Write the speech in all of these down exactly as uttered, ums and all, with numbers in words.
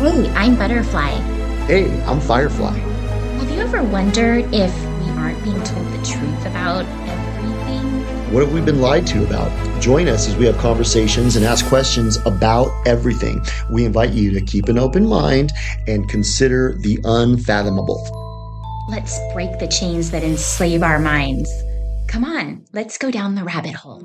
Hey, I'm Butterfly. Hey, I'm Firefly. Have you ever wondered if we aren't being told the truth about everything? What have we been lied to about? Join us as we have conversations and ask questions about everything. We invite you to keep an open mind and consider the unfathomable. Let's break the chains that enslave our minds. Come on, let's go down the rabbit hole.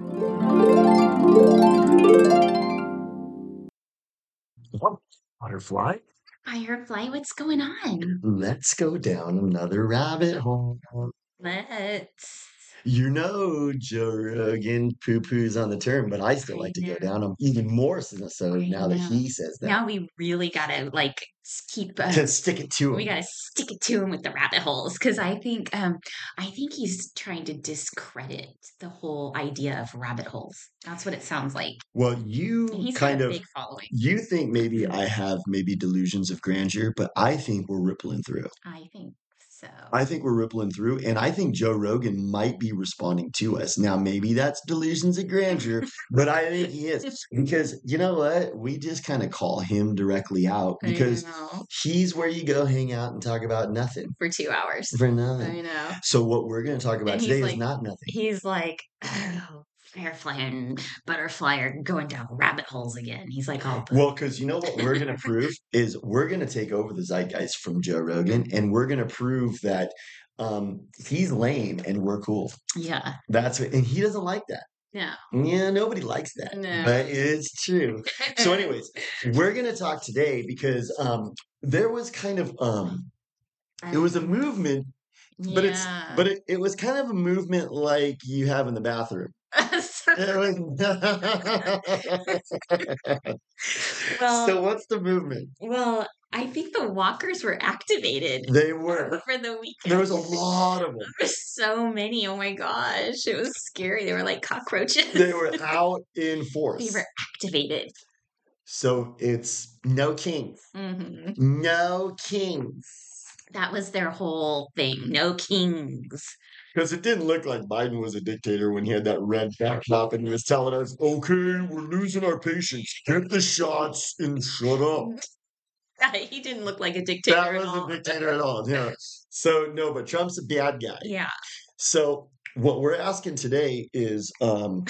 Butterfly, Firefly, what's going on? let's go down another rabbit hole. Let's. You know, Joe Rogan poo-poos on the term, but I still I like to go know. down them even more so so I now that know. he says that. Now we really gotta like s- keep. Uh, To stick it to we him. gotta stick it to him with the rabbit holes because I think um I think he's trying to discredit the whole idea of rabbit holes. That's what it sounds like. Well, And you he's got kind a of big following. you think maybe I have maybe delusions of grandeur, but I think we're rippling through. I think so. I think we're rippling through, and I think Joe Rogan might be responding to us. Now, maybe that's delusions of grandeur, but I think he is. Because you know what? We just kind of call him directly out I because know. he's where you go hang out and talk about nothing For two hours. for I nothing. know. So what we're going to talk about And he's today is like, not nothing. he's like, oh, Firefly and Butterfly are going down rabbit holes again. He's like, oh, Well, because you know what we're going to prove is we're going to take over the zeitgeist from Joe Rogan, and we're going to prove that um, he's lame and we're cool. yeah, That's what, and he doesn't like that. no, Yeah, nobody likes that, no. but it's true. So, anyways, we're going to talk today because um, there was kind of um, it was a movement, but it's yeah. but it, it was kind of a movement like you have in the bathroom. It was- well, so what's the movement? well, I think the walkers were activated They were. for the weekend. There was a lot of them. There were so many. Oh my gosh, it was scary. They were like cockroaches. They were out in force. They were activated. So it's no kings. hmm No kings. That was their whole thing. No kings. Because it didn't look like Biden was a dictator when he had that red backdrop and he was telling us, okay, we're losing our patience. Get the shots and shut up. He didn't look like a dictator That at wasn't all. a dictator at all. Yeah. So no, but Trump's a bad guy. Yeah. So what we're asking today is um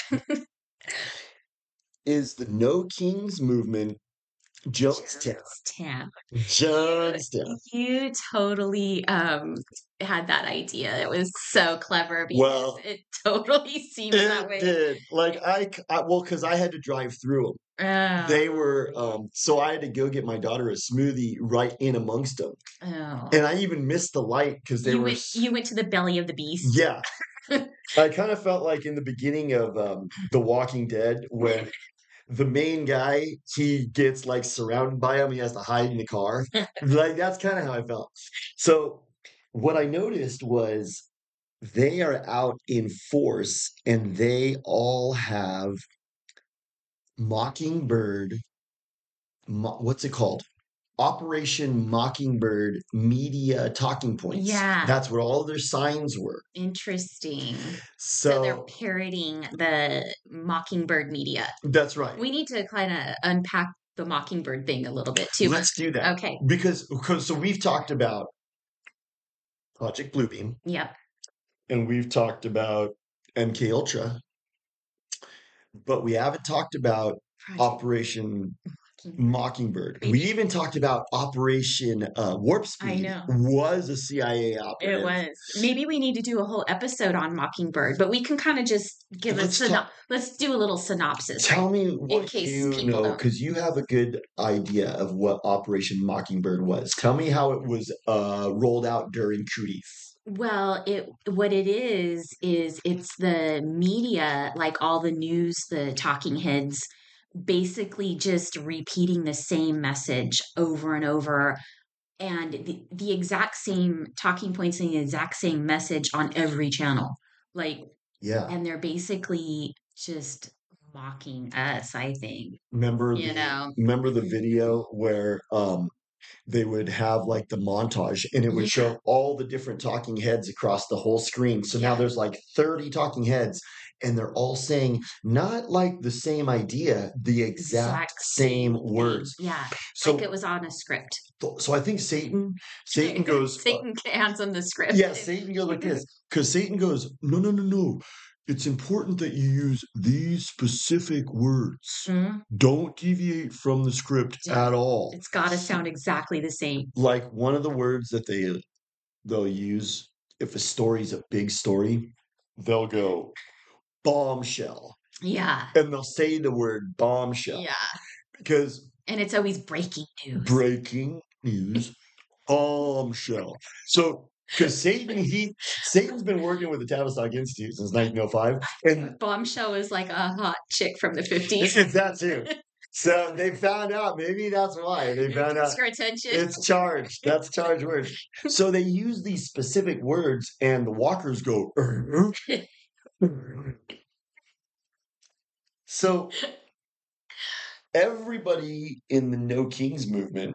is the No Kings movement Jonestown. Jonestown. Jonestown. You totally um had that idea. It was so clever because Well, it totally seems that It way. did. Like I, c- I- well, because I had to drive through them. Oh, They were, um, so I had to go get my daughter a smoothie right in amongst them, oh. and I even missed the light because they You were. went s- you went to the belly of the beast. Yeah, I kind of felt like in the beginning of um, The Walking Dead when the main guy he gets like surrounded by him, he has to hide in the car. Like that's kind of how I felt. So what I noticed was they are out in force, and they all have Mockingbird, mo- what's it called? Operation Mockingbird media talking points. Yeah. That's what all their signs were. Interesting. So they're So parroting the Mockingbird media. that's right. We need to kind of unpack the Mockingbird thing a little bit too. Let's do that. Okay. Because, because so we've talked about Project Bluebeam Yep. and we've talked about M K Ultra, but we haven't talked about Project Operation Mockingbird. Mockingbird. We Maybe- even talked about Operation uh, Warp Speed. know. Was a C I A operative. It was. Maybe we need to do a whole episode on Mockingbird, but we can kind of just give Let's a synop- talk- let's do a little synopsis. Tell right? me what case you people know, don't. because you have a good idea of what Operation Mockingbird was. Tell me how it was uh, rolled out during Cooties. Well, it what it is is it's the media, like all the news, the talking heads, basically just repeating the same message over and over, and the, the exact same talking points and the exact same message on every channel. Like, Yeah. and they're basically just mocking us, I think. Remember You the know. remember the video where um they would have like the montage and it would Yeah. show all the different talking heads across the whole screen. So now Yeah. there's like thirty talking heads and they're all saying not like the same idea, the exact Exact same same thing. words. Yeah. So Like it was on a script. so I think Satan Satan goes uh, Satan hands him the script. yeah, Satan goes like this because Satan goes, no, no, no, no. It's important that you use these specific words. Mhm. Don't deviate from the script Yeah. at all. It's got to sound exactly the same. Like one of the words that they they'll use if a story's a big story, they'll go bombshell, Yeah. and they'll say the word bombshell Yeah. because And it's always breaking news. breaking news, bombshell. So because Satan, he Satan's been working with the Tavistock Institute since nineteen oh five, and Bombshell is like a hot chick from the fifties. it's that too. So they found out, maybe that's why they found out Extra attention. it's charged. That's charged words. So they use these specific words, and the walkers go. "Uh, So everybody in the No Kings movement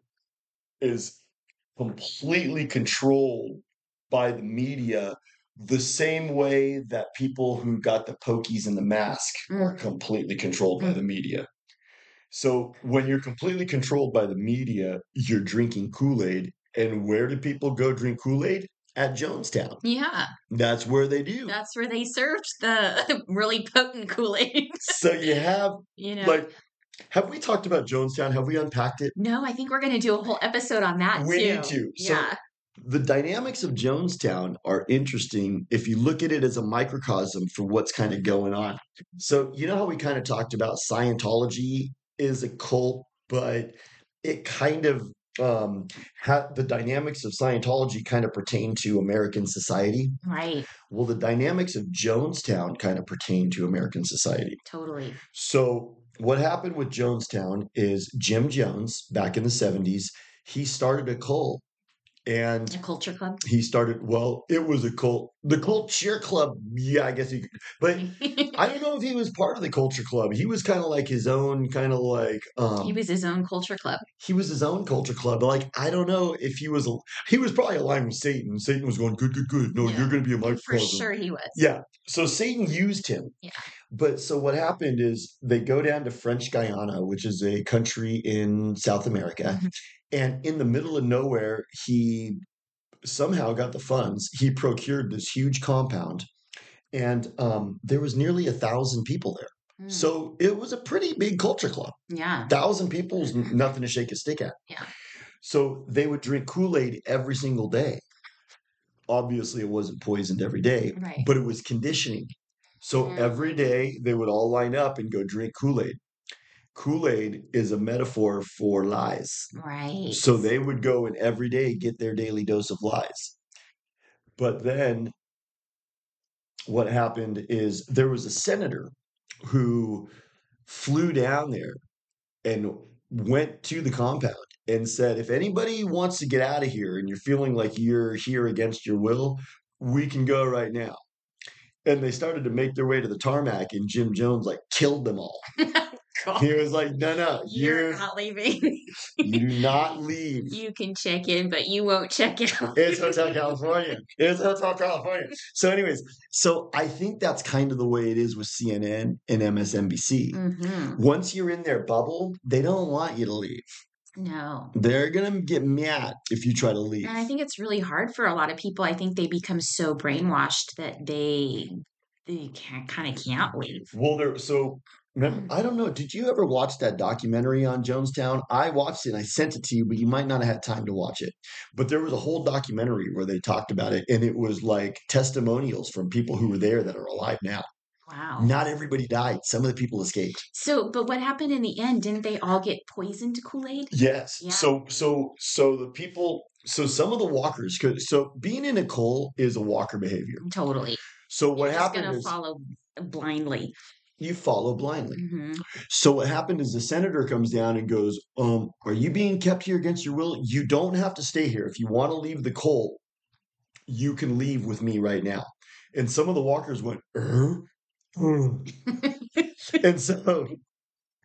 is completely controlled by the media the same way that people who got the pokies and the mask are Mm. completely controlled by the media. So when you're completely controlled by the media, you're drinking Kool-Aid. And where do people go drink Kool-Aid? At Jonestown. Yeah. That's where they do. That's where they served the really potent Kool-Aid. So you have, You know. like, have we talked about Jonestown? Have we unpacked it? No, I think we're going to do a whole episode on that We too. need to. So Yeah. the dynamics of Jonestown are interesting if you look at it as a microcosm for what's kind of going on. So, you know how we kind of talked about Scientology is a cult, but it kind of um ha- the dynamics of Scientology kind of pertain to American society. Right. Well, the dynamics of Jonestown kind of pertain to American society. Totally. So what happened with Jonestown is Jim Jones, back in the seventies, he started a cult. And A culture club. he started, well, it was a cult. The Culture Club, yeah, I guess he could. But I don't know if he was part of the Culture Club. He was kind of like his own, kind of like. Um, He was his own culture club. he was his own culture club. But like, I don't know if he was. He was probably aligned with Satan. Satan was going, good, good, good. No, Yeah. you're going to be a For microcosm. sure he was. Yeah. So Satan used him. Yeah. But so what happened is they go down to French Guiana, which is a country in South America. Mhm. And in the middle of nowhere, he somehow got the funds. He procured this huge compound, and um, there was nearly a thousand people there. Mm. So it was a pretty big culture club. Yeah. A thousand people is n- nothing to shake a stick at. Yeah. So they would drink Kool-Aid every single day. Obviously, it wasn't poisoned every day, Right. but it was conditioning. So Mm. every day they would all line up and go drink Kool-Aid. Kool-Aid is a metaphor for lies. Right. So they would go and every day get their daily dose of lies. But then what happened is there was a senator who flew down there and went to the compound and said, if anybody wants to get out of here and you're feeling like you're here against your will, we can go right now. And they started to make their way to the tarmac, and Jim Jones like killed them all. God. He was like, no, no, You're you, not leaving. you do not leave. You can check in, but you won't check out. It's Hotel California. It's Hotel California. So, anyways, so I think that's kind of the way it is with C N N and M S N B C. Mm-hmm. Once you're in their bubble, they don't want you to leave. No. They're going to get mad if you try to leave. And I think it's really hard for a lot of people. I think they become so brainwashed that they they can't kind of can't leave. Well, there, so remember, I don't know. Did you ever watch that documentary on Jonestown? I watched it and I sent it to you, but you might not have had time to watch it. But there was a whole documentary where they talked about it, and it was like testimonials from people who were there that are alive now. Wow. Not everybody died. Some of the people escaped. So, but what happened in the end? Didn't they all get poisoned Kool-Aid? Yes. Yeah. So, so, so the people, so some of the walkers, 'cause- so being in a cult is a walker behavior. Totally. So what You're just happened gonna is follow blindly. you follow blindly. Mm-hmm. So what happened is the senator comes down and goes, um, are you being kept here against your will? You don't have to stay here. If you want to leave the cult, you can leave with me right now. And some of the walkers went, uh? Uh. And so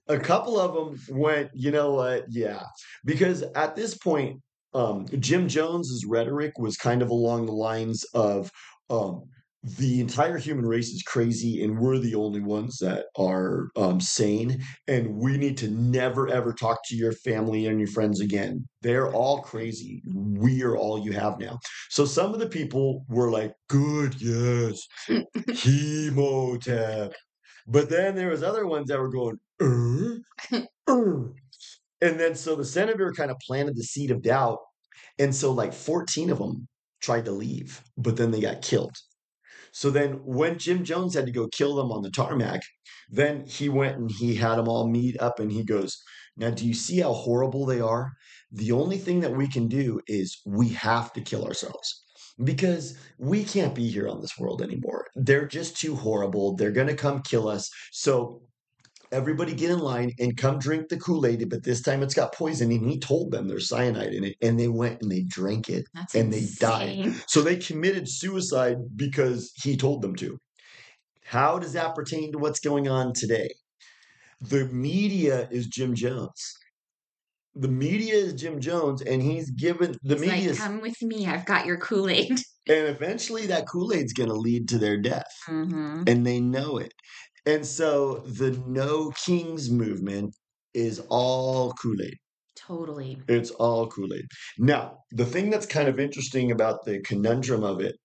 a couple of them went, you know what? Yeah. Because at this point, um, Jim Jones's rhetoric was kind of along the lines of um, the entire human race is crazy and we're the only ones that are um, sane. And we need to never, ever talk to your family and your friends again. They're all crazy. We are all you have now. So some of the people were like, good, yes, chemotap. But then there was other ones that were going, uh, uh. And then so the senator kind of planted the seed of doubt. And so like fourteen of them tried to leave, but then they got killed. So then when Jim Jones had to go kill them on the tarmac, then he went and he had them all meet up and he goes, now, do you see how horrible they are? The only thing that we can do is we have to kill ourselves because we can't be here on this world anymore. They're just too horrible. They're going to come kill us. So everybody get in line and come drink the Kool-Aid, but this time it's got poison. And he told them there's cyanide in it, and they went and they drank it That's and insane. they died. So they committed suicide because he told them to. How does that pertain to what's going on today? The media is Jim Jones. The media is Jim Jones, and he's given the He's media. Like, come with me. I've got your Kool-Aid. And eventually, that Kool-Aid's going to lead to their death, Mm-hmm. and they know it. And so the No Kings movement is all Kool-Aid. Totally. It's all Kool-Aid. Now, the thing that's kind of interesting about the conundrum of it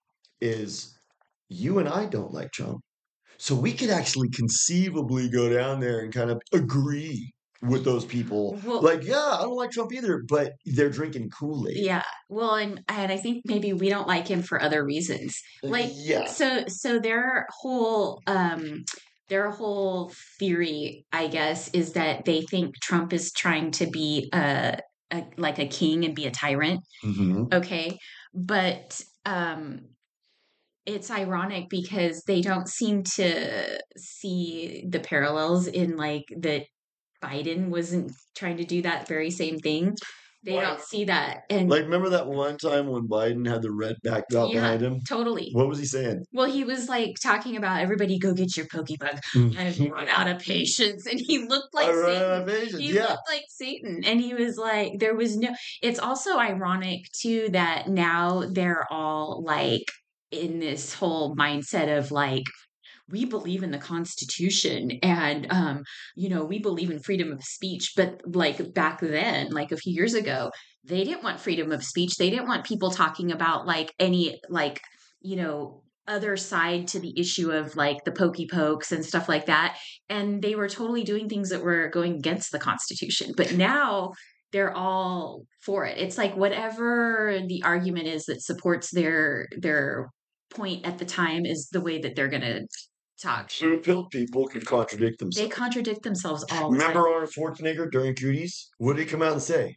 is you and I don't like Trump. So we could actually conceivably go down there and kind of agree with those people. Well, like, yeah, I don't like Trump either, but they're drinking Kool-Aid. Yeah. Well, and and I think maybe we don't like him for other reasons. Like, yeah. so so their whole um their whole theory, I guess, is that they think Trump is trying to be a, a like a king and be a tyrant. Mm-hmm. Okay. But um it's ironic because they don't seem to see the parallels in like that Biden wasn't trying to do that very same thing. They Right. don't see that. And Like, remember that one time when Biden had the red backdrop yeah, behind him? totally. What was he saying? Well, he was like talking about everybody go get your Pokebug. I've run out of patience. And he looked like I ran Satan. out of patience. He Yeah. looked like Satan. And he was like, there was no, it's also ironic too that now they're all like in this whole mindset of like, we believe in the Constitution and, um, you know, we believe in freedom of speech. But like back then, like a few years ago, they didn't want freedom of speech. They didn't want people talking about like any, like, you know, other side to the issue of like the pokey pokes and stuff like that. And they were totally doing things that were going against the Constitution. But now they're all for it. It's like whatever the argument is that supports their their point at the time is the way that they're going to talk. Blue-pilled people can contradict They themselves. contradict themselves all the Remember time. Arnold Schwarzenegger during Cooties? What did he come out and say?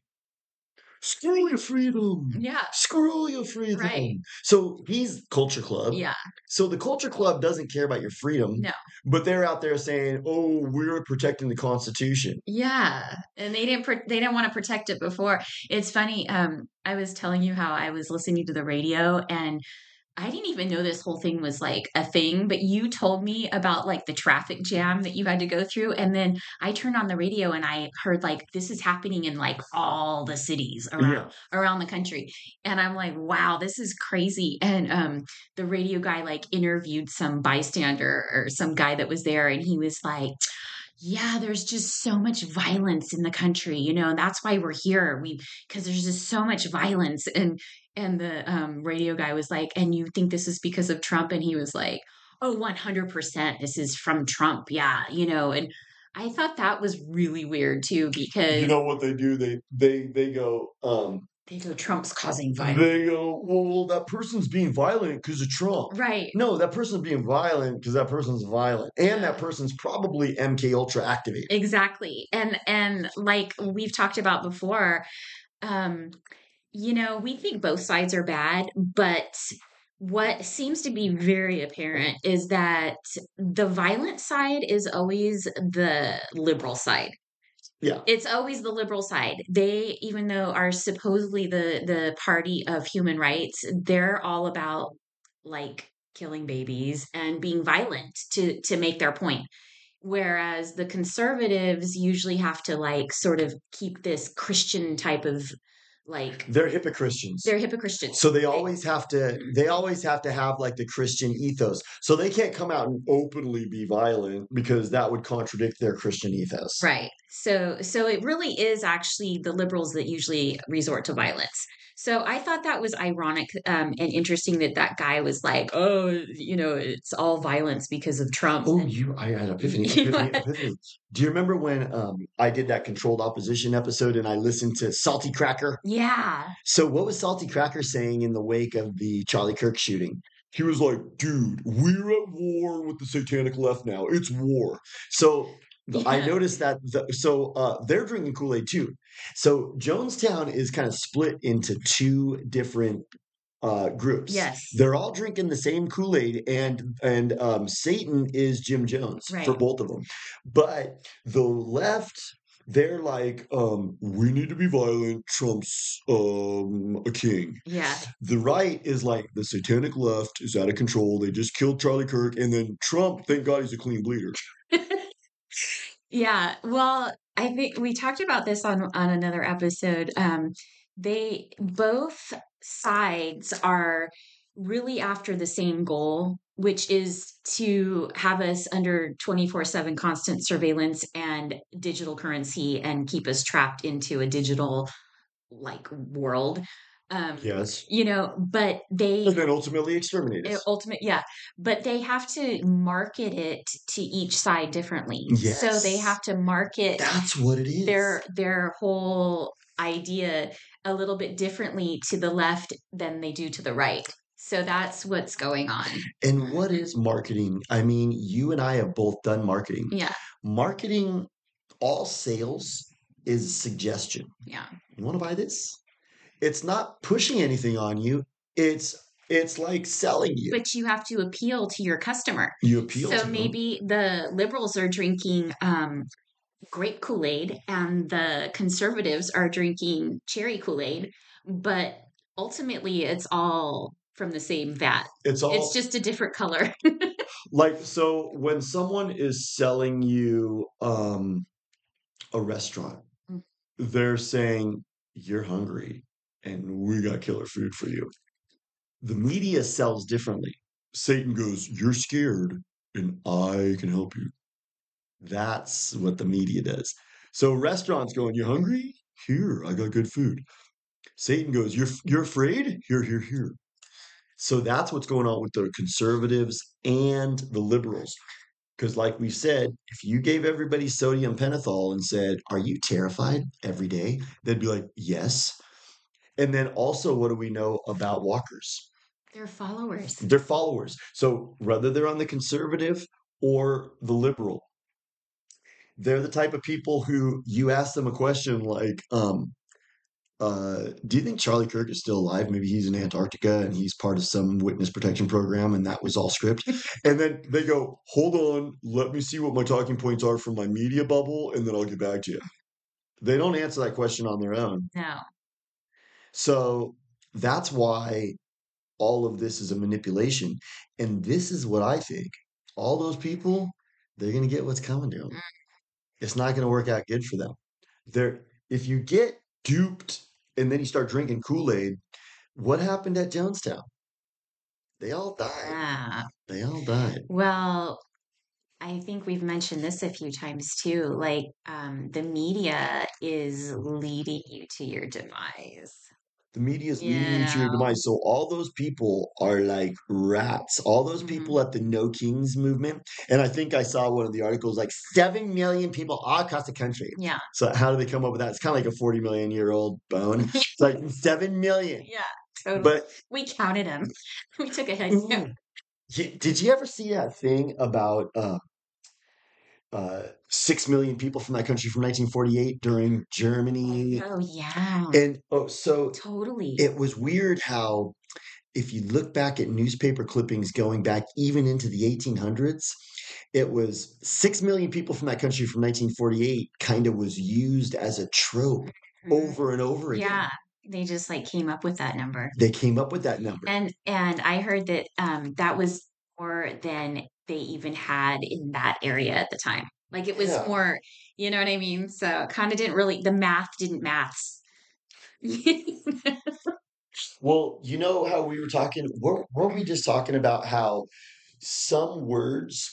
Screw your freedom. Yeah. Screw your freedom. Right. So he's Culture Club. Yeah. So the Culture Club doesn't care about your freedom. No. But they're out there saying, "Oh, we're protecting the Constitution." Yeah, and they didn't pro- they didn't want to protect it before. It's funny. Um, I was telling you how I was listening to the radio and I didn't even know this whole thing was like a thing, but you told me about like the traffic jam that you had to go through. And then I turned on the radio and I heard like this is happening in like all the cities around Yeah. around the country. And I'm like, wow, this is crazy. And um the radio guy like interviewed some bystander or some guy that was there and he was like, yeah, there's just so much violence in the country, you know, and that's why we're here. We because there's just so much violence. And and the um, radio guy was like, and you think this is because of Trump? And he was like, oh, one hundred percent. This is from Trump. Yeah, you know, and I thought that was really weird too, because You know what they do? They they they go, um, they go, Trump's causing violence. they go, well, that person's being violent because of Trump. Right. No, that person's being violent because that person's violent. And that person's probably M K Ultra activated. Exactly. And and like we've talked about before, um, you know, we think both sides are bad, but what seems to be very apparent is that the violent side is always the liberal side. Yeah. It's always the liberal side. They, even though are supposedly the the party of human rights, they're all about like killing babies and being violent to to make their point. Whereas the conservatives usually have to like sort of keep this Christian type of like They're hypocristians. they're hypocristians. So they They- always have to they always have to have like the Christian ethos. So they can't come out and openly be violent because that would contradict their Christian ethos. Right. So so it really is actually the liberals that usually resort to violence. So I thought that was ironic um, and interesting that that guy was like, oh, you know, it's all violence because of Trump. Oh, And you I had epiphany, You know epiphany, what? epiphany. Do you remember when um I did that controlled opposition episode and I listened to Salty Cracker? Yeah. So what was Salty Cracker saying in the wake of the Charlie Kirk shooting? He was like, dude, we're at war with the satanic left now. It's war. So th- I Yeah. noticed that. The, so uh, they're drinking Kool-Aid too. So Jonestown is kind of split into two different uh, groups. Yes. They're all drinking the same Kool-Aid, and and um, Satan is Jim Jones for Right. both of them. But the left, they're like, um, we need to be violent. Trump's um, a king. Yeah. The right is like, the satanic left is out of control. They just killed Charlie Kirk, and then Trump, thank God he's a clean bleeder. Yeah. Well, I think we talked about this on on another episode. Um, they both sides are really after the same goal, which is to have us under twenty-four seven constant surveillance and digital currency and keep us trapped into a digital like world. Um, Yes. you know, but they And then ultimately exterminate uh, us. ultimate, yeah, but they have to market it to each side differently. So they Yes. have to market That's what it is. their their whole idea a little bit differently to the left than they do to the right. So that's what's going on. And what is marketing? I mean, you and I have both done marketing. Yeah, Marketing, all sales is suggestion. yeah. You want to buy this? It's not pushing anything on you. It's it's like selling you. But you have to appeal to your customer. You appeal to So them. maybe the liberals are drinking um, grape Kool-Aid and the conservatives are drinking cherry Kool-Aid, but ultimately it's all from the same vat. It's all It's just a different color. like, so when someone is selling you um a restaurant, Mm. they're saying, you're hungry and we got killer food for you. The media sells differently. Satan goes, you're scared and I can help you. That's what the media does. So restaurants going, you hungry? Here, I got good food. Satan goes, you're you're afraid? Here, here, here. So that's what's going on with the conservatives and the liberals. Because like we said, if you gave everybody sodium pentothal and said, are you terrified every day? They'd be like, yes. And then also, what do we know about walkers? They're followers. They're followers. So whether they're on the conservative or the liberal, they're the type of people who you ask them a question like, um, uh, do you think Charlie Kirk is still alive? Maybe he's in Antarctica and he's part of some witness protection program and that was all script. And then they go, hold on, let me see what my talking points are from my media bubble and then I'll get back to you. They don't answer that question on their own. No. So that's why all of this is a manipulation. And this is what I think. All those people, they're going to get what's coming to them. Mm. It's not going to work out good for them. They're, if you get duped and then you start drinking Kool-Aid, what happened at Jonestown? They all died. Yeah. They all died. Well, I think we've mentioned this a few times too. Like, um, the media is leading you to your demise. The media is You leading you to your know? demise. So all those people are like rats. All those Mhm. people at the No Kings movement. And I think I saw one of the articles like seven million people all across the country. Yeah. So how do they come up with that? It's kind of like a forty million year old bone. It's like seven million. Yeah. Totally. But We counted them. We took a head ooh, count. y- did you ever see that thing about uh, uh, six million people from that country from nineteen forty-eight during Germany? Oh, yeah. And oh, so Totally. it was weird how, if you look back at newspaper clippings going back even into the eighteen hundreds, it was six million people from that country from nineteen forty-eight kind of was used as a trope Mhm. over and over again. Yeah. They just like came up with that number. They came up with that number. And and I heard that um that was more than they even had in that area at the time. Like it was Yeah. more, you know what I mean? So kind of didn't really, the math didn't maths. Well, you know how we were talking, weren't, weren't we just talking about how some words,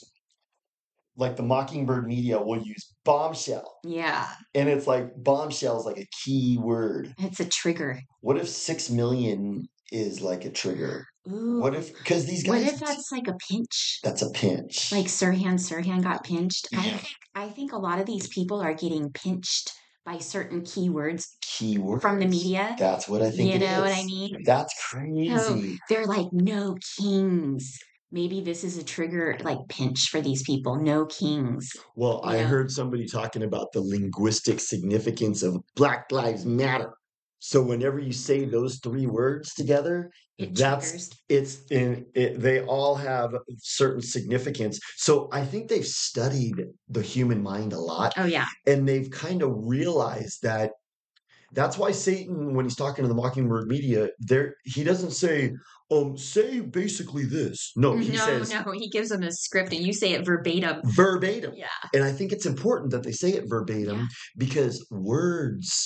like the Mockingbird media, will use bombshell, Yeah, and it's like bombshell is like a key word. it's a trigger. What if six million is like a trigger? What Ooh, if, because these what guys, if that's like a pinch? that's a pinch. Like Sirhan Sirhan got pinched. I Yeah. think I think a lot of these people are getting pinched by certain keywords Keywords. from the media. That's what I think You it know what I is. mean? That's So crazy. they're like, no kings. Maybe this is a trigger, like pinch for these people. No kings. Well, You I know, heard somebody talking about the linguistic significance of Black Lives Matter. So whenever you say those three words together, it that's triggers. it's in it, they all have certain significance. So I think they've studied the human mind a lot, Oh yeah. and they've kind of realized that that's why Satan, when he's talking to the Mockingbird media, there he doesn't say, um, say basically this. No, he No, says no. He gives them a script and you say it verbatim. verbatim. Yeah. And I think it's important that they say it Yeah. verbatim because words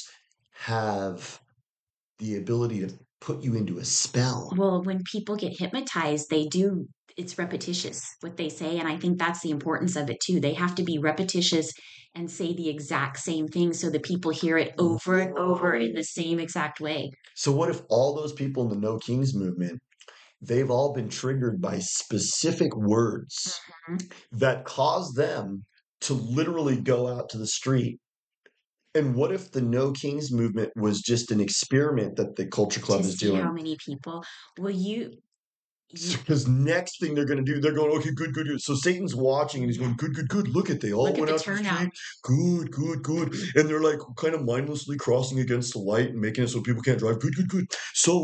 have the ability to put you into a spell. Well, when people get hypnotized, they do, it's repetitious what they say. And I think that's the importance of it too. They have to be repetitious and say the exact same thing so that people hear it over and over in the same exact way. So what if all those people in the No Kings movement, they've all been triggered by specific words Mhm. that cause them to literally go out to the street. And what if the No Kings movement was just an experiment that the Culture Club To is see how doing? many people. Well, you, you Because next thing they're going to do, they're going, okay, good, good, good. So Satan's watching and he's going, good, good, good. Look at they all look at went the out to the turnout. street. Good, good, good. And they're like kind of mindlessly crossing against the light and making it so people can't drive. Good, good, good. So,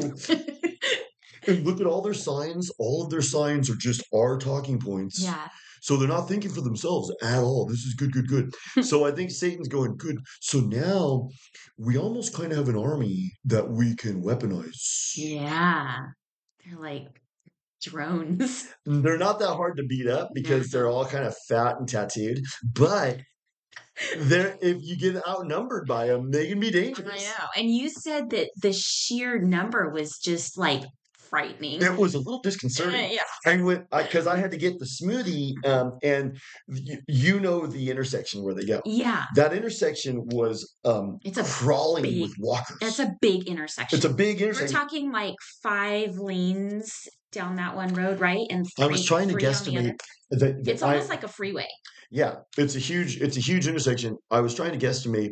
and look at all their signs. All of their signs are just our talking points. Yeah. So they're not thinking for themselves at all. This is good, good, good. So I think Satan's going, good. So now we almost kind of have an army that we can weaponize. Yeah. They're like drones. They're not that hard to beat up because they're all kind of fat and tattooed. But they're if you get outnumbered by them, they can be I dangerous. know. And you said that the sheer number was just like frightening. It was a little disconcerting. Uh, yeah. I went because I, I had to get the smoothie, um, and you, you know the intersection where they go. Yeah. That intersection was um, It's a crawling big- with walkers. That's a big intersection. It's a big We're intersection. talking like five lanes down that one road, right? And three, I was trying to three on the other. guesstimate that, that It's I- almost like a freeway. yeah, it's a huge it's a huge intersection. I was trying to guesstimate.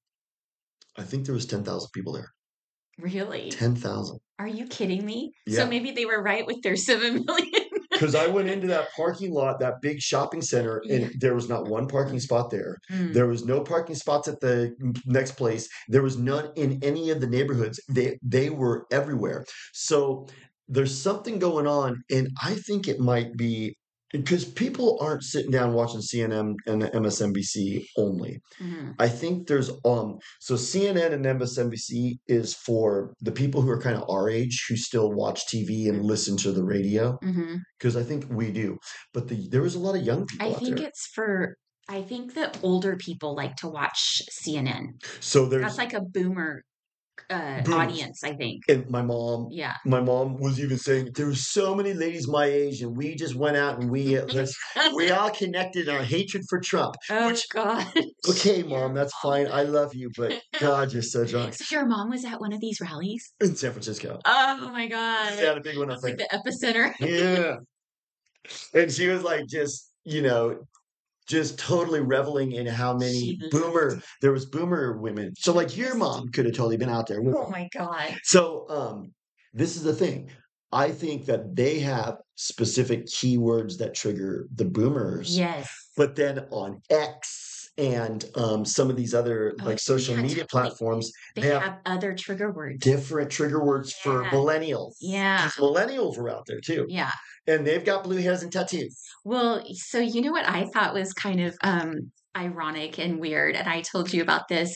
I think there was ten thousand people there. Really? ten thousand. Are you kidding me? Yeah. So maybe they were right with their seven million. Because I went into that parking lot, that big shopping center, and Yeah. there was not one parking spot there. Mm. There was no parking spots at the next place. There was none in any of the neighborhoods. They they were everywhere. So there's something going on, and I think it might be because people aren't sitting down watching C N N and M S N B C only. Mhm. I think there's um so C N N and M S N B C is for the people who are kind of our age who still watch T V and listen to the radio, Mhm. because I think we do. But the there was a lot of young people I out think there. it's for, I think that older people like to watch C N N. So there's That's like a boomer uh, Boomers. audience, I think. and my mom Yeah. my mom was even saying there were so many ladies my age and we just went out and we uh, let's, we all connected our hatred for Trump. Oh which God. okay, Your mom, that's mom. fine. I love you, but God, you're so drunk. So your mom was at one of these rallies? In San Francisco. Oh my God. They had a big one up That's like there. the epicenter. Yeah. And she was like just, you know, just totally reveling in how many She boomer loved- there was boomer women. So like your mom could have totally been out there with Oh them. my God. So um this is the thing. I think that they have specific keywords that trigger the boomers. Yes. But then on X and um some of these other Oh, like social yeah, media totally. platforms, They, they have have other trigger words. different trigger words for Yeah. millennials. Yeah. 'Cause millennials are out there too. Yeah. And they've got blue hairs and tattoos. Well, so you know what I thought was kind of um, ironic and weird, and I told you about this.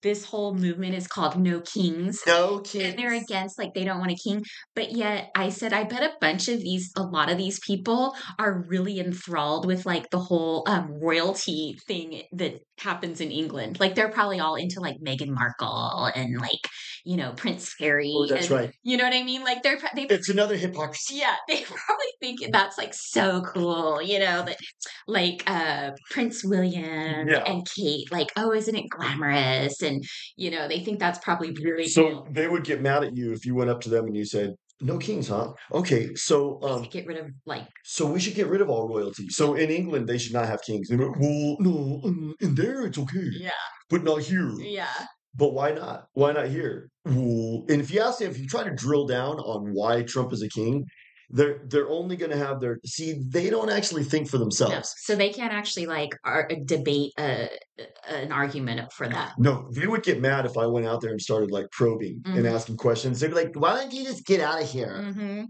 this whole movement is called No Kings. No And they're kings. against, like, they don't want a king. But yet I said, I bet a bunch of these, a lot of these people are really enthralled with like the whole um, royalty thing that happens in England. Like they're probably all into like Meghan Markle and like, you know, Prince Harry. Oh, that's and right. you know what I mean? Like they're, they, It's another hypocrisy. yeah, they probably think that's like so cool, you know, that like uh Prince William Yeah. and Kate, like, oh, isn't it glamorous? And you know, they think that's probably really So cool. they would get mad at you if you went up to them and you said, "No kings, huh? Okay, so We um, should get rid of like, so we should get rid of all royalty. So in England, they should not have kings." They're like, "Well, no, um, in there it's okay, yeah, but not here." yeah, But why not? Why not here? Well, and if you ask them, if you try to drill down on why Trump is a king, they're they're only going to have their see. They don't actually think for no. themselves. So they can't actually like ar- debate a, an argument for that. No, they would get mad if I went out there and started like probing and Mhm. asking questions. They'd be like, "Why don't you just get out of here?" Mm-hmm.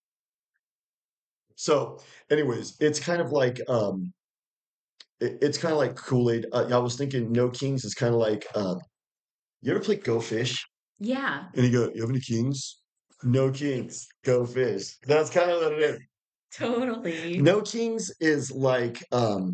So, anyways, it's kind of like um, it, it's kind of like Kool-Aid. Uh, I was thinking, No Kings is kind of like uh, you ever play Go Fish? Yeah, And you go, "You have any kings?" No kings. Go fish. That's kind of what it is. totally. No kings is like um,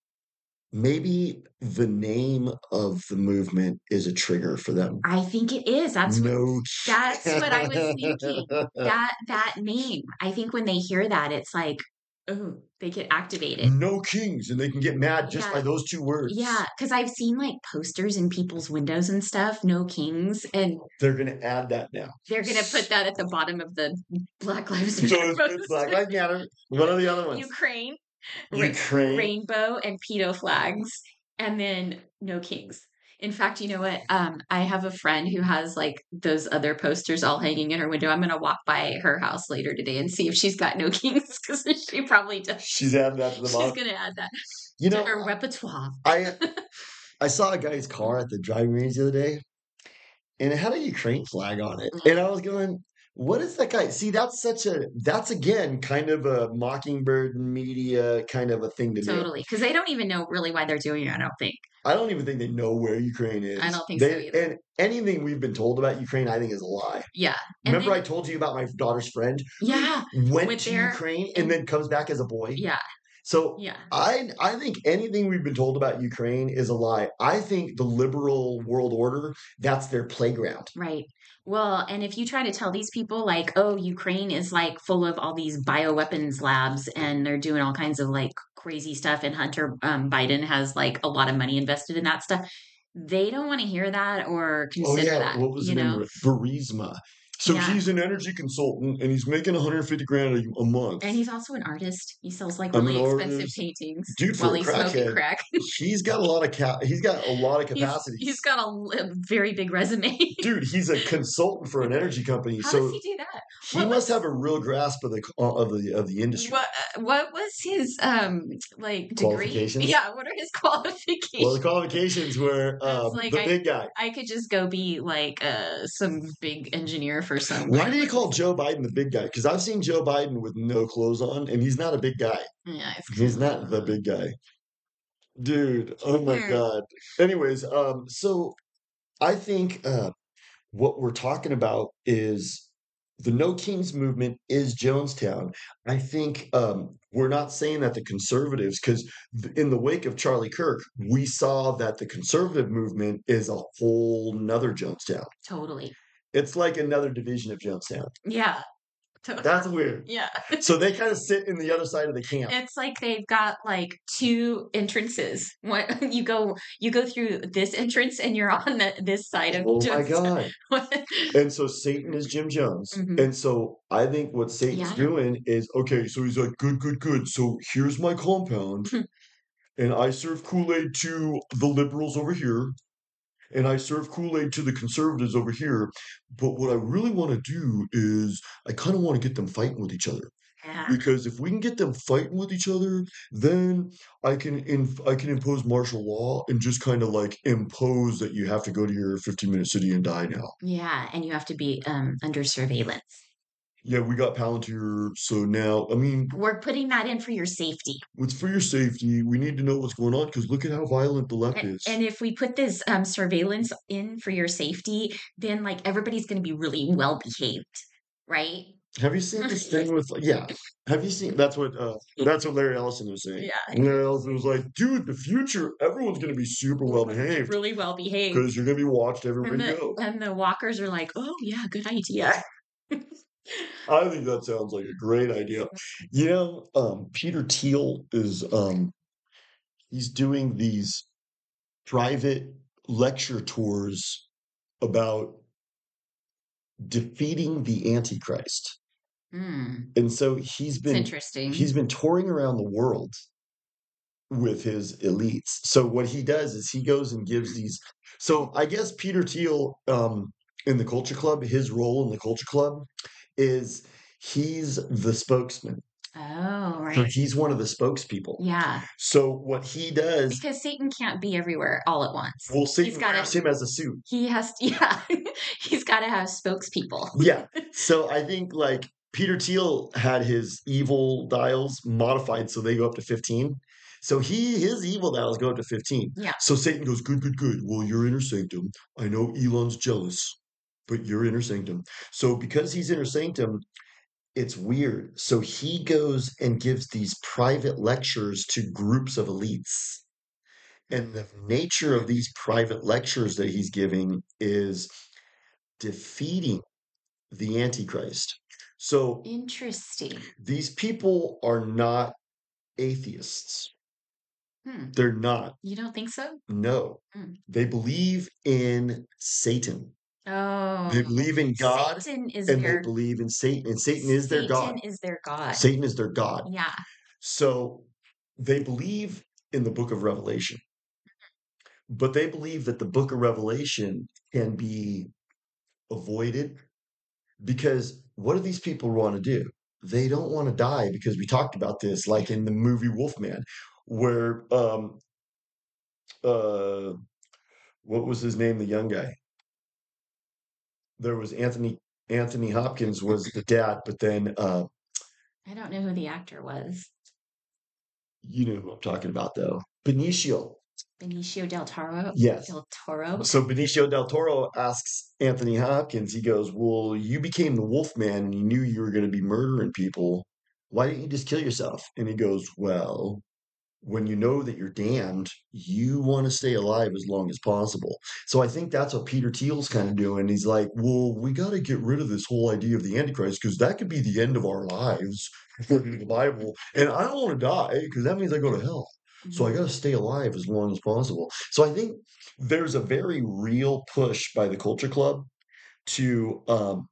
maybe the name of the movement is a trigger for them. I think it is. That's what No. that's what I was thinking. That that name. I think when they hear that, it's like, oh, they get activated. No kings, and they can get mad just by Yeah. those two words. Yeah, because I've seen like posters in people's windows and stuff, no kings, and They're gonna add that now. they're gonna put that at the bottom of the Black Lives So Matter it's, it's Black Lives Matter. One of the other ones. Ukraine, ra- Ukraine. rainbow and pedo flags, and then no kings. In fact, you know what? Um, I have a friend who has like those other posters all hanging in her window. I'm gonna walk by her house later today and see if she's got no kings because she probably does. She's adding that to the She's bottom. gonna add that You to know, her repertoire. I I saw a guy's car at the driving range the other day, and it had a Ukraine flag on it. And I was going, what is that guy? See, that's such a, that's again kind of a mockingbird media kind of a thing to do. Totally, because they don't even know really why they're doing it. I don't think. I don't even think they know where Ukraine is. I don't think so They, either. and anything we've been told about Ukraine, I think is a lie. Yeah. And Remember, then- I told you about my daughter's friend who yeah, went went to there Ukraine and and- then comes back as a boy. yeah, So yeah. I I think anything we've been told about Ukraine is a lie. I think the liberal world order, that's their playground. Right. Well, and if you try to tell these people like, oh, Ukraine is like full of all these bioweapons labs and they're doing all kinds of like crazy stuff, and Hunter um, Biden has like a lot of money invested in that stuff, they don't want to hear that or Oh consider yeah, that. what was you the name know? of it? Burisma. So Yeah. he's an energy consultant and he's making one hundred fifty grand a, a month. And he's also an artist. He sells like I'm really an expensive artist. paintings Dude, for while a he's smoking crackhead, crack. he's got a lot of ca- he's got a lot of He's, capacity. he's got a, a very big resume. Dude, he's a consultant for an energy company. How so does he do that? he What must was- have a real grasp of the of the of the industry. What uh, what was his um like degree? Qualifications? Yeah, what are his qualifications? Well, the qualifications were I was um, like, the I- big guy. I could just go be like uh some big engineer for some. Why do you call Joe Biden the big guy? Because I've seen Joe Biden with no clothes on, and he's not a big guy. Yeah, it's He's not the big guy. Dude, oh my Hmm. God. Anyways, um, so I think uh, what we're talking about is the No Kings movement is Jonestown. I think um, we're not saying that the conservatives, because in the wake of Charlie Kirk, we saw that the conservative movement is a whole nother Jonestown. totally. It's like another division of Jonestown. Yeah. Totally. That's weird. Yeah. So they kind of sit in the other side of the camp. It's like they've got like two entrances. One you go you go through this entrance and you're on the, this side of Oh my Jonestown. God. And so Satan is Jim Jones. Mhm. And so I think what Satan's Yeah. doing is, okay, so he's like, good, good, good. So here's my compound. And I serve Kool-Aid to the liberals over here. And I serve Kool-Aid to the conservatives over here. But what I really want to do is I kind of want to get them fighting with each other. Yeah. Because if we can get them fighting with each other, then I can in, I can impose martial law and just kind of like impose that you have to go to your fifteen minute city and die now. Yeah, and you have to be um under surveillance. yeah, we got Palantir, so now, I mean, We're putting that in for your safety. it's for your safety. We need to know what's going on because look at how violent the left And, is. and if we put this um, surveillance in for your safety, then like everybody's going to be really well behaved, right? Have you seen this thing with yeah? Have you seen that's what uh that's what Larry Ellison was saying. Yeah. Larry Ellison was like, dude, the future, everyone's gonna be super well behaved Really well behaved. because you're gonna be watched everywhere And you the, go. and the walkers are like, oh, yeah, good idea. I think that sounds like a great idea. You know, um, Peter Thiel is um he's doing these private lecture tours about defeating the Antichrist. Hmm. And so he's It's been interesting. he's been touring around the world with his elites. So what he does is he goes and gives these. So I guess Peter Thiel um, in the Culture Club, his role in the Culture Club is he's the spokesman. Oh, So right. he's one of the spokespeople. Yeah. So what he does, Because Satan can't be everywhere all at once. well, He's Satan got wears to, him as a suit. he has, yeah, he's got to have spokespeople. Yeah. So I think like Peter Thiel had his evil dials modified so they go up to fifteen. So he his evil dials go up to fifteen. Yeah. So Satan goes, good, good, good. Well, you're inner sanctum. I know Elon's jealous, but you're inner sanctum. So because he's inner sanctum, it's weird. So he goes and gives these private lectures to groups of elites. And the nature of these private lectures that he's giving is defeating the Antichrist. So Interesting. these people are not atheists. Hmm. They're not. You don't think so? No. Hmm. They believe in Satan. Oh, They believe in God Satan is and they their believe in Satan. And Satan is their God. Satan is their God. Satan is their God. Yeah. So they believe in the book of Revelation. But they believe that the book of Revelation can be avoided because what do these people want to do? They don't want to die because we talked about this, like in the movie Wolfman, where um uh what was his name, the young guy? There was Anthony Anthony Hopkins was the dad, but then uh I don't know who the actor was. you know who I'm talking about though. Benicio. Benicio del Toro. Yes. Del Toro. So Benicio del Toro asks Anthony Hopkins, he goes, well, you became the Wolfman and you knew you were going to be murdering people. Why didn't you just kill yourself? And he goes, well, when you know that you're damned, you want to stay alive as long as possible. So I think that's what Peter Thiel's kind of doing. He's like, well, we got to get rid of this whole idea of the Antichrist because that could be the end of our lives, according to the Bible. And I don't want to die because that means I go to hell. So I got to stay alive as long as possible. So I think there's a very real push by the Culture Club to um,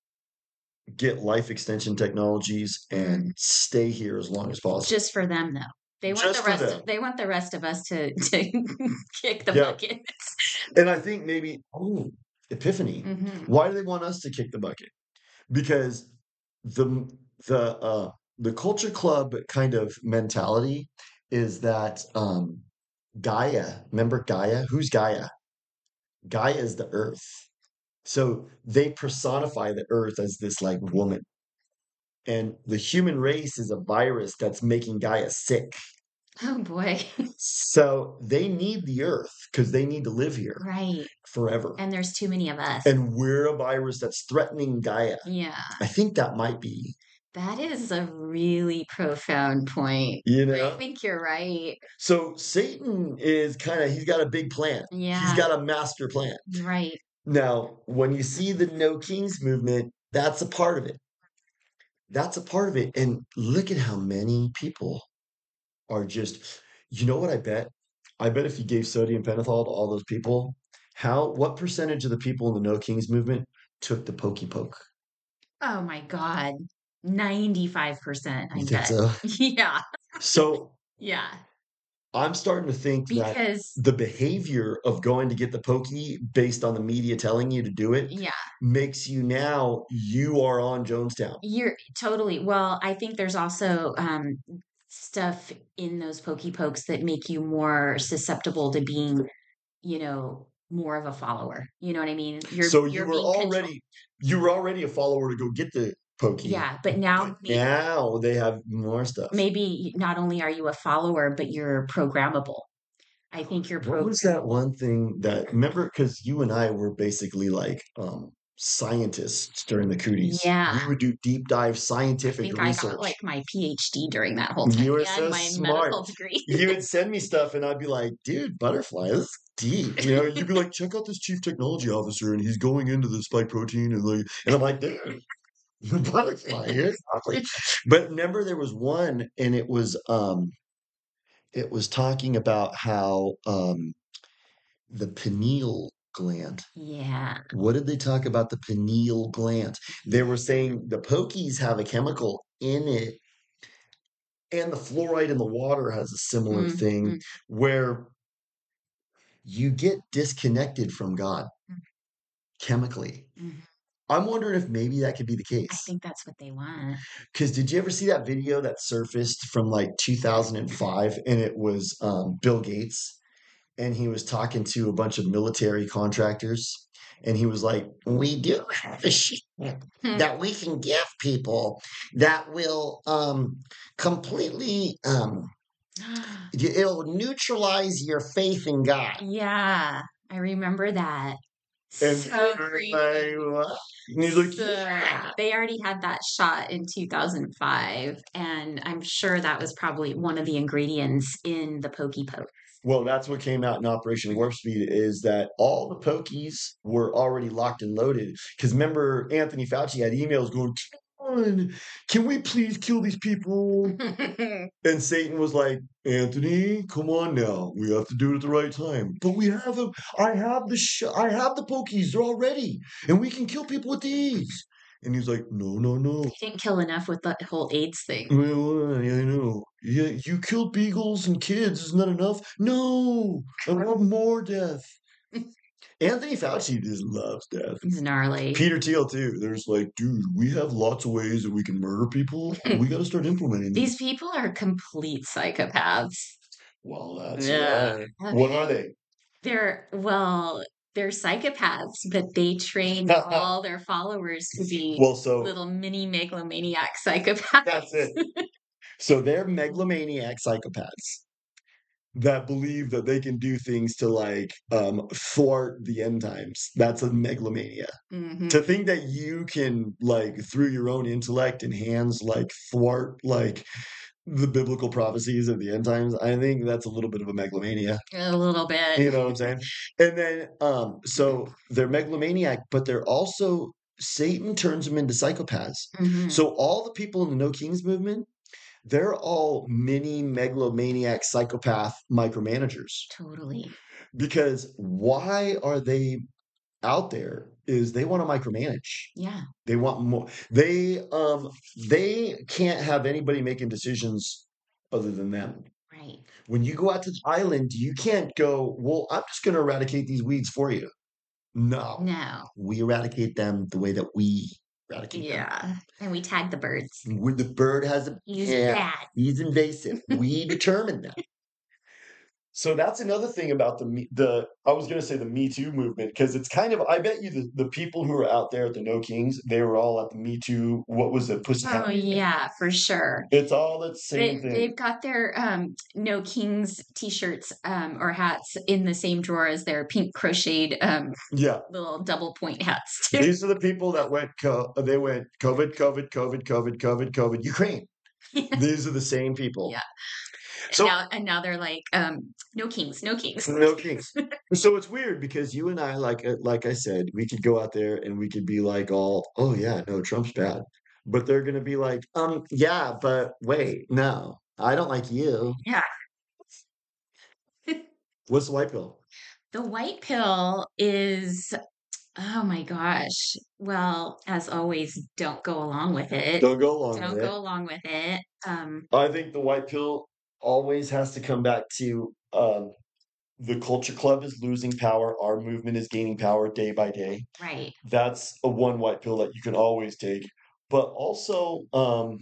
get life extension technologies and stay here as long as possible. Just for them, though. They want Just the for rest. them. Of, they want the rest of us to to kick the Yeah. bucket. And I think maybe, oh, epiphany. Mhm. Why do they want us to kick the bucket? Because the the uh, the Culture Club kind of mentality is that um, Gaia. Remember Gaia? Who's Gaia? Gaia is the Earth. So they personify the Earth as this like woman, and the human race is a virus that's making Gaia sick. Oh boy. So they need the Earth because they need to live here Right. forever. And there's too many of us. And we're a virus that's threatening Gaia. Yeah. I think that might be. That is a really profound point. You I know? think you're right. So Satan is kind of, he's got a big plan. Yeah. He's got a master plan. Right. Now, when you see the No Kings movement, that's a part of it. That's a part of it. And look at how many people are just, you know what I bet? I bet if you gave sodium pentothal to all those people, how, what percentage of the people in the No Kings movement took the pokey poke? Oh my God. ninety-five percent, I You think bet. so? Yeah. So Yeah. I'm starting to think that Because the behavior of going to get the pokey based on the media telling you to do it yeah, makes you now, you are on Jonestown. you're totally well, I think there's also um stuff in those pokey pokes that make you more susceptible to being, you know, more of a follower. You know what I mean? You're So you you're were being controlled. already, you were already a follower to go get the pokey. Yeah, but now But may now they have more stuff. maybe not only are you a follower, but you're programmable. I think you're What was that programmable. one thing that remember because you and I were basically like um scientists during the cooties. Yeah. We would do deep dive I scientific think I got research. like my PhD during that whole time You were and so my smart. medical degree. You would send me stuff and I'd be like, dude, butterfly, this is deep. You know, you'd be like, check out this chief technology officer and he's going into the spike protein and like and I'm like, dude, butterfly, here's nothing. But remember there was one and it was um it was talking about how um the pineal gland. Yeah. What did they talk about the pineal gland? They were saying the pokies have a chemical in it, and the fluoride in the water has a similar Mm, thing mm, where you get disconnected from God mm, chemically. mm. I'm wondering if maybe that could be the I case. think that's what they want. Because did you ever see that video that surfaced from like two thousand five and it was um, Bill Gates? And he was talking to a bunch of military contractors and he was like, we do have a ship that we can give people that will um completely um it'll neutralize your faith in God. Yeah, I remember that. And So you're creepy. like, what? And he's like, So yeah. they already had that shot in two thousand five, and I'm sure that was probably one of the ingredients in the Pokey Poke. Well, that's what came out in Operation Warp Speed is that all the pokies were already locked and loaded. Because remember, Anthony Fauci had emails going, come on, can we please kill these people? And Satan was like, Anthony, come on now. We have to do it at the right time. But we have them. I have the sh- I have the pokies. They're all ready. And we can kill people with these. And he's like, no, no, no. They didn't kill enough with the whole AIDS thing. Well, I I know. Yeah, you killed beagles and kids. Isn't that enough? No, I want more death. Anthony Fauci just loves death. It's gnarly. Peter Thiel too. There's like, dude, we have lots of ways that we can murder people. We got to start implementing These these. people are complete psychopaths. Well, that's Yeah. right. What are they? They're, well, they're psychopaths, but they train all their followers to be Well, so little mini megalomaniac psychopaths. that's it. So they're megalomaniac psychopaths that believe that they can do things to like um thwart the end times. That's a megalomania. Mhm. To think that you can like through your own intellect and hands like thwart like the biblical prophecies of the end times, I think that's a little bit of a megalomania. A little bit. You know what I'm saying? And then um so they're megalomaniac, but they're also Satan turns them into psychopaths. Mhm. So all the people in the No Kings movement, they're all mini megalomaniac psychopath micromanagers. Totally. Because why are they out there is they want to micromanage. Yeah. They want more. They um they can't have anybody making decisions other than them. Right. When you go out to the island, you can't go, well, I'm just going to eradicate these weeds for you. No, No. we eradicate them the way that we eradicate them. Yeah. And we tag the birds. When the bird has a He's yeah, bad. he's invasive. We determine that. So that's another thing about the me the I was gonna say the Me Too movement because it's kind of I bet you the, the people who are out there at the No Kings, they were all at the Me Too. What was it? Pussy Oh Hat. yeah, for sure. It's all that They same thing. they've got their um No Kings t-shirts um or hats in the same drawer as their pink crocheted um Yeah. little double point hats too. These are the people that went co- they went COVID, COVID, COVID, COVID, COVID, COVID, Ukraine. These are the same people. Yeah. So And now and now they're like, um, no kings, no kings. No Kings. So it's weird because you and I, like uh, like I said, we could go out there and we could be like all, oh yeah, no, Trump's bad. But they're gonna be like, um, yeah, but wait, no, I don't like you. Yeah. What's the white pill? The white pill is, oh my gosh. Well, as always, don't go along with it. Don't go along Don't with it. go along with it. Um, I think the white pill always has to come back to um, the culture club is losing power. Our movement is gaining power day by day. right. That's a one white pill that you can always take. But also, um,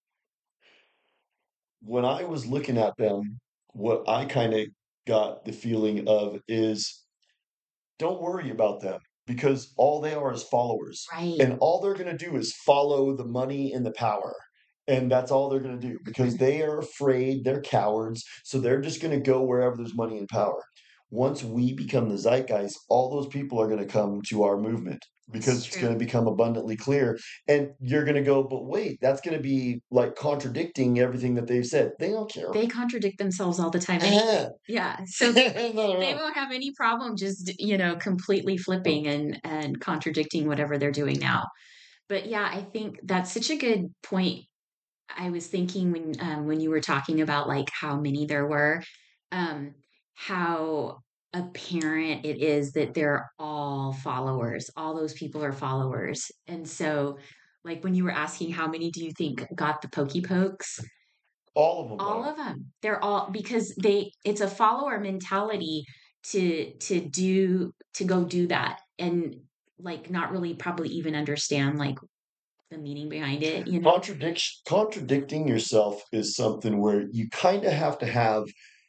when I was looking at them, what I kind of got the feeling of is don't worry about them. because all they are is followers. Right. And all they're going to do is follow the money and the power. And that's all they're going to do because they are afraid, they're cowards. So they're just going to go wherever there's money and power. Once we become the zeitgeist, all those people are going to come to our movement because It's it's going true. to become abundantly clear. And you're going to go, but wait, that's going to be like contradicting everything that they've said. They don't care. They contradict themselves all the time anyway. Yeah. So they won't have any problem just, you know, completely flipping and and contradicting whatever they're doing now. But yeah, I think that's such a good point. I was thinking when um, when you were talking about like how many there were, um, how apparent it is that they're all followers. All those people are followers, and so like when you were asking how many do you think got the pokey pokes? All of them All got of them. They're all because they it's a follower mentality to to do to go do that and like not really probably even understand like the meaning behind it, you know? contradiction. Contradicting yourself is something where you kind of have to have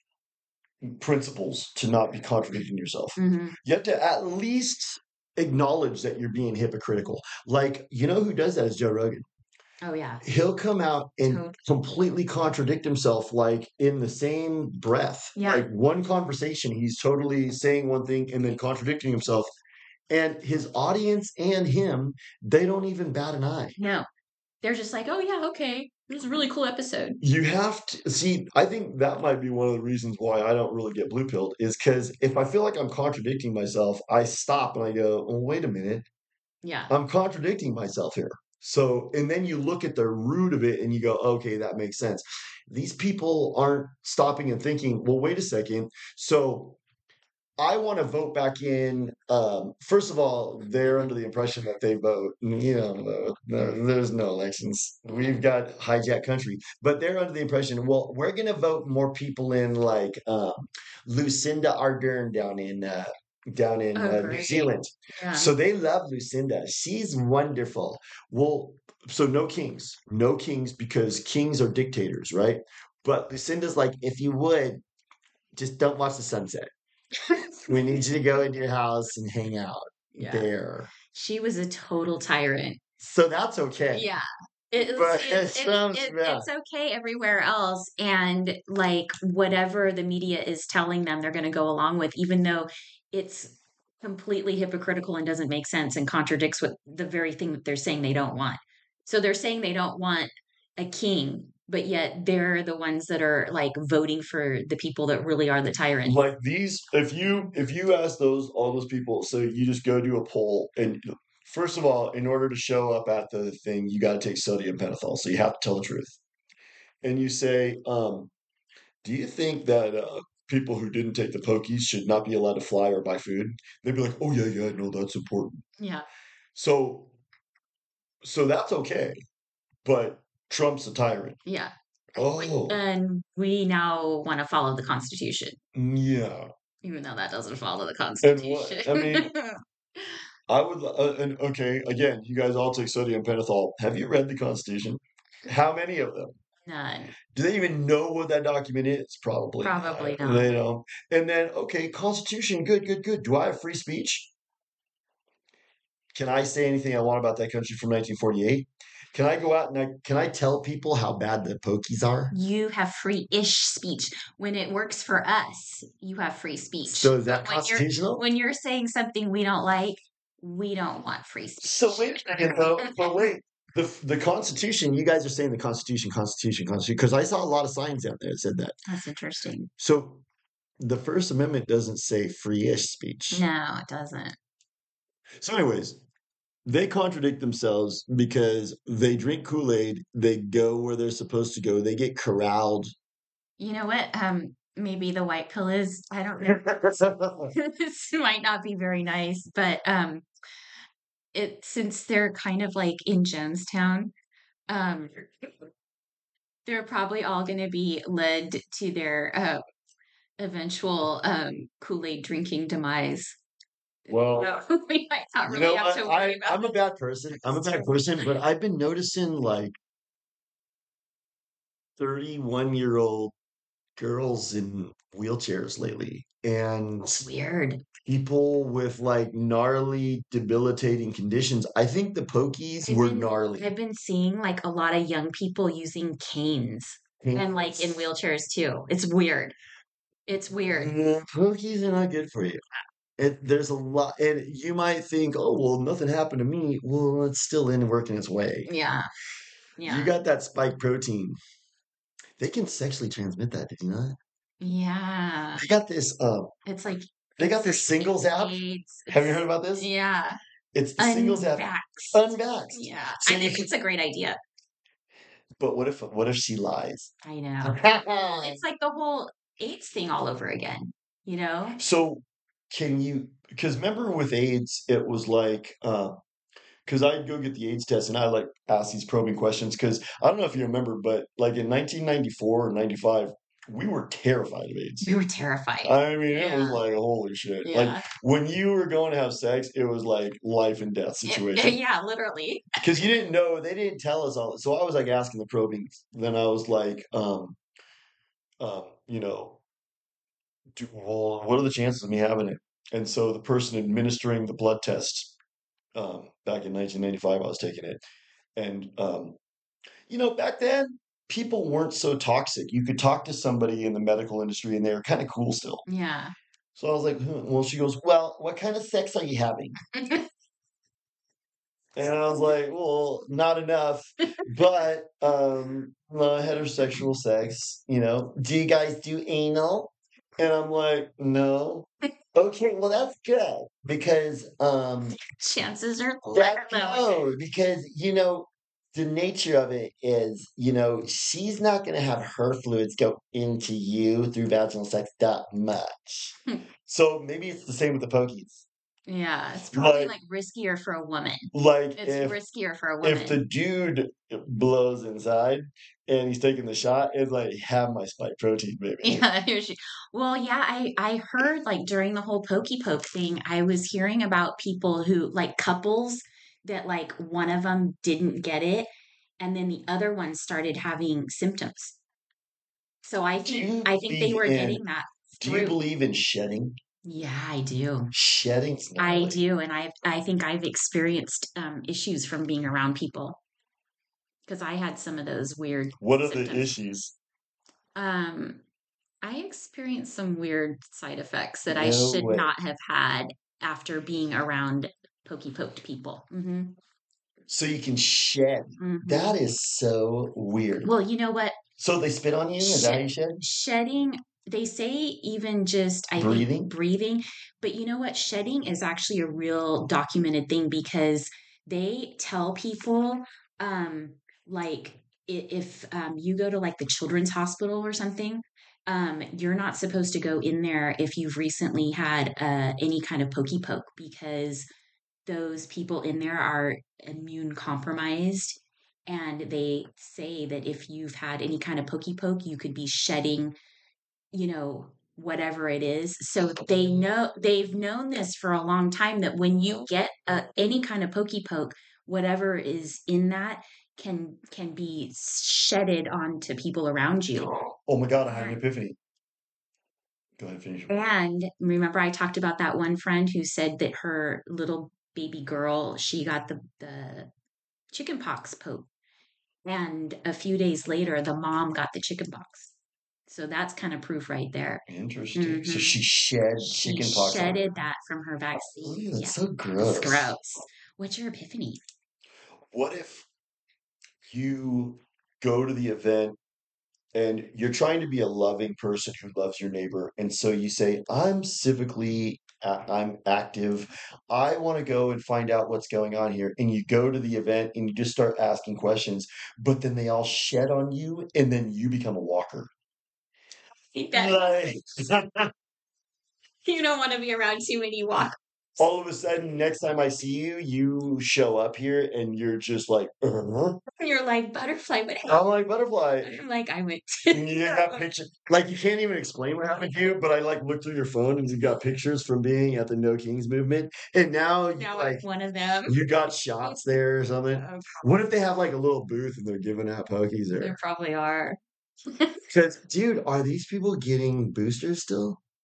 principles to not be contradicting yourself. Mhm. You have to at least acknowledge that you're being hypocritical. Like, you know who does that is Joe Rogan. Oh, yeah. He'll come out and Totally. completely contradict himself, like in the same breath. Yeah. Like one conversation, he's totally saying one thing and then contradicting himself. And his audience and him, they don't even bat an eye. No. They're just like, "Oh, yeah, okay. This is a really cool episode." You have to see, I think that might be one of the reasons why I don't really get blue pilled is because if I feel like I'm contradicting myself, I stop and I go, well, wait a minute. Yeah. I'm contradicting myself here. So, and then you look at the root of it and you go, okay, that makes sense. These people aren't stopping and thinking, well, wait a second. So I want to vote back in. Um, first of all, they're under the impression that they vote. You don't vote. No, there's no elections. We've got hijacked country, but they're under the impression. Well, we're going to vote more people in, like um, Lucinda Ardern down in uh, down in Oh, uh, New great. Zealand. Yeah. So they love Lucinda. She's wonderful. Well, so no kings, no kings because kings are dictators, right? But Lucinda's like, if you would, just don't watch the sunset. We need you to go into your house and hang out Yeah. there. She was a total tyrant. So that's okay. Yeah. It But it's it's it Trump's it yeah. it's okay everywhere else, and, like, whatever the media is telling them, they're gonna go along with, even though it's completely hypocritical and doesn't make sense and contradicts what the very thing that they're saying they don't want. So they're saying they don't want a king, but yet they're the ones that are, like, voting for the people that really are the tyrant. Like these, if you if you ask those all those people, so you just go do a poll, and first of all, in order to show up at the thing, you got to take sodium pentothal, so you have to tell the truth. And you say, um, "Do you think that uh, people who didn't take the pokies should not be allowed to fly or buy food?" They'd be like, "Oh yeah, yeah, no, that's important." Yeah. So, so that's okay, but Trump's a tyrant. Yeah. Oh, And we now wanna follow the Constitution, yeah. even though that doesn't follow the And what? I mean, Constitution. I would. Uh, and okay, again, you guys all take sodium pentothal. Have you read the Constitution? How many of them? None. Do they even know what that document is? Probably Probably not. not. They don't. And then, okay, Constitution, good, good, good. Do I have free speech? Can I say anything I want about that country from nineteen forty-eight? Can I go out and I, can I tell people how bad the pokies are? You have free-ish speech. When it works for us, you have free speech. So is that But when you're constitutional? when you're saying something we don't like, we don't want free speech. So wait a second though. But wait, the the Constitution. You guys are saying the Constitution, Constitution, Constitution. Because I saw a lot of signs out there that said that. That's interesting. So the First Amendment doesn't say free-ish speech. No, it doesn't. So, anyways, they contradict themselves because they drink Kool-Aid, they go where they're supposed to go, they get corralled. You know what? Um, maybe the white pill is I don't know. This might not be very nice, but um it since they're kind of like in Jonestown, um they're probably all gonna be led to their uh eventual um Kool-Aid drinking demise. Well, So we might not you really know have what? to I, worry about I'm a bad person. I'm a bad person, but I've been noticing like thirty-one year old girls in wheelchairs lately. and It's weird. people with like gnarly, debilitating conditions. I think the pokies I've were been gnarly. I've been seeing like a lot of young people using canes and like in Canes. wheelchairs too. It's weird. It's weird. Yeah, pokies are not good for you. It, there's a lot, and you might think, oh, well, nothing happened to me. Well, it's still in working its way. Yeah. You Yeah. got that spike protein. They can sexually transmit that. Did you know that? Yeah. They got this. Um, It's like they got it's this singles it's app. AIDS. Have you heard It's about this? yeah. It's the singles app. Unvaxxed. Unvaxxed. Yeah. So I you think can. it's a great idea. But what if? What if she lies? I know. Well, it's like the whole AIDS thing all over again, you know? So can you? Because remember with AIDS, it was like. Uh, because I'd go get the AIDS test and I like ask these probing questions because I don't know if you remember, but like in nineteen ninety-four or ninety-five, we were terrified of AIDS. We were terrified. I mean, it was Yeah. like holy shit. Like Yeah. when you were going to have sex, it was like life and death situation Yeah, literally. because you didn't know, they didn't tell us all. So I was like asking the probing. Then I was like, um, um, you know, do, well, what are the chances of me having it? And so the person administering the blood test, um, back in nineteen ninety-five, I was taking it, and um, you know, back then, people weren't so toxic. You could talk to somebody in the medical industry and they were kind of cool still. Yeah. So I was like, "Hmm." Well, she goes, well, what kind of sex are you having? And I was like, well, not enough, but um, no, heterosexual sex, you know. Do you guys do anal? And I'm like, no. Okay, well, that's good because um, Chances are that low. no, because you know the nature of it is, you know, she's not going to have her fluids go into you through vaginal sex that much. So maybe it's the same with the pokies. Yeah, it's probably Like, like riskier for a woman. like It's if riskier for a if woman. the dude blows inside and he's taking the shot, it's like have my spike protein, baby. Yeah, here she. Well, yeah, I I heard like during the whole pokey poke thing, I was hearing about people who like couples that like one of them didn't get it, and then the other one started having symptoms. So I Do think you I think they believe were in? getting that Do you through. believe in shedding? Yeah, I do. Shedding's I gnarly. do, and I I think I've experienced um, issues from being around people because I had some of those weird What are the symptoms. issues? Um, I experienced some weird side effects that I No should way. not have had after being around pokey poked people. Hmm. So you can shed. Hmm. That is so weird. Well, you know what? So they spit on you? Is that how Sh- you shed? shedding, they say even just, I think, Breathing? breathing, but you know what? Shedding is actually a real documented thing because they tell people, um, like, i- if um, you go to like the children's hospital or something, um, you're not supposed to go in there if you've recently had uh, any kind of pokey poke because those people in there are immune compromised. And they say that if you've had any kind of pokey poke, you could be shedding, you know, whatever it is. So they know they've known this for a long time that when you get a, any kind of pokey poke, whatever is in that can can be shedded onto people around you. Oh my God, I had an And epiphany. Go ahead, finish your point. and remember I talked about that one friend who said that her little baby girl, she got the the chickenpox poke. And a few days later, the mom got the chickenpox. So that's kind of proof right there. Interesting. So Hmm. she shed She chicken pox on her. shedded that from her vaccine. Ooh, Yeah, that's so it's gross. gross. What's your epiphany? What if you go to the event and you're trying to be a loving person who loves your neighbor, and so you say, I'm civically a- I'm active, I want to go and find out what's going on here, and you go to the event and you just start asking questions, but then they all shed on you and then you become a walker. Think that Like you don't want to be around too many walk. all of a sudden next time I see you, you show up here and you're just like, uh You're like butterfly. What happened? I'm like butterfly. I'm like I went. And you got pictures, like you can't even explain what happened to you, but I like looked through your phone and you got pictures from being at the No Kings movement, and now you Now I'm like one of them. you got shots there or something. Uh, What if they have like a little booth and they're giving out pokies there there? probably are. Because, dude, are these people getting boosters still?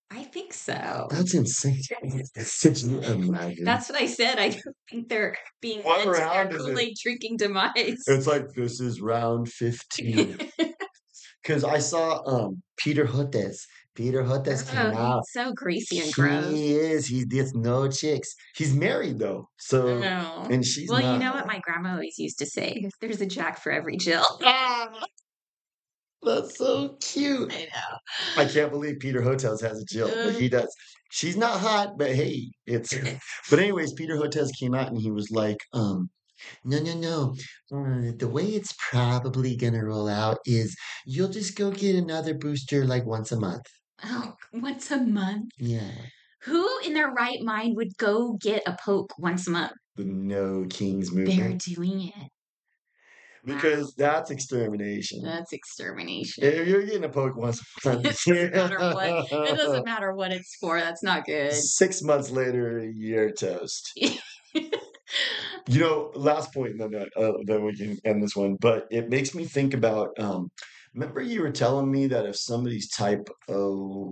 I think so. That's insane. Could you imagine? That's what I said. I don't think they're being What led to their round is it? Kool-Aid drinking demise. It's like this is round fifteen. Because I saw um Peter Hotez. Peter Hotez came Oh, out. he's so greasy and gross. He is. He gets no chicks. He's married though. So No. and she's Well, you not. know what my grandma always used to say? There's a Jack for every Jill. Ah, that's so cute. I know. I can't believe Peter Hotez has a Jill, but he does. She's not hot, but hey, it's. But anyways, Peter Hotez came out and he was like, um, no, no, no. Uh, the way it's probably gonna roll out is you'll just go get another booster like once a month. Oh, once a month? Yeah. Who in their right mind would go get a poke once a month? The No Kings They're movement. doing it. Because that's extermination. That's extermination. If you're getting a poke once a month, It doesn't matter what. It doesn't matter what it's for. That's not good. six months later, you're toast. You know, last point, and then uh, then we can end this one. But it makes me think about. Um, remember, you were telling me that if somebody's type O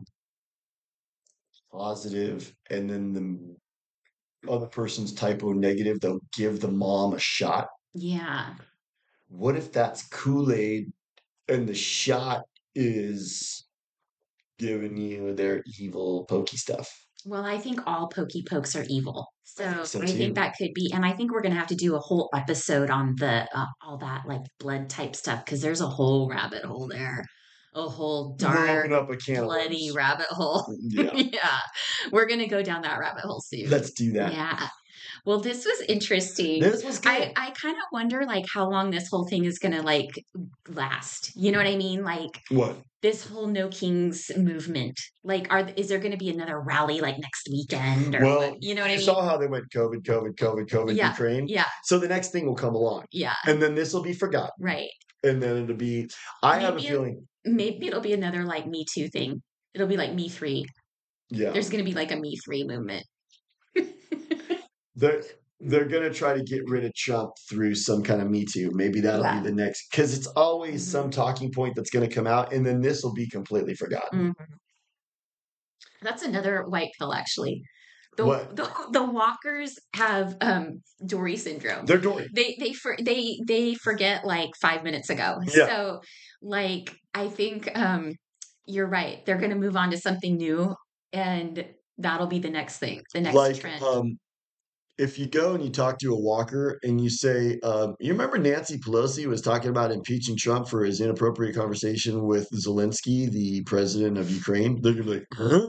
positive, and then the other person's type O negative, they'll give the mom a shot. Yeah. What if that's Kool-Aid, and the shot is giving you their evil pokey stuff? Well, I think all pokey pokes are evil. So I I think so think, too. that could be, and I think we're going to have to do a whole episode on the uh, all that like blood type stuff because there's a whole rabbit hole there, a whole We're dark, opening up a can of bloody worms. rabbit hole. Yeah, Yeah, we're going to go down that rabbit hole soon. let's do that. Yeah. Well, this was interesting. This was good. I, I kind of wonder like how long this whole thing is going to like last. You know what I mean? Like What? this whole No Kings movement. Like, are is there going to be another rally like next weekend or Well, what? You know what I you mean? saw how they went COVID, COVID, COVID, COVID, Yeah, Ukraine. yeah, So the next thing will come along, yeah. and then this will be forgotten, Right. and then it'll be. I have a Maybe it- feeling. Maybe it'll be another like Me Too thing. It'll be like Me Three. Yeah, There's going to be like a Me Three movement. they're they're gonna try to get rid of Trump through some kind of Me Too. Maybe that'll Yeah. be the next, because it's always Mhm. some talking point that's gonna come out, and then this will be completely forgotten. Mhm. That's another white pill, actually. The, What? the the walkers have um Dory syndrome. They're doing. They they for they they forget like five minutes ago. Yeah. So like I think um you're right. They're gonna move on to something new and that'll be the next thing, the next Like, trend. um, if you go and you talk to a walker and you say, um, you remember Nancy Pelosi was talking about impeaching Trump for his inappropriate conversation with Zelensky, the president of Ukraine? They're gonna be like, huh?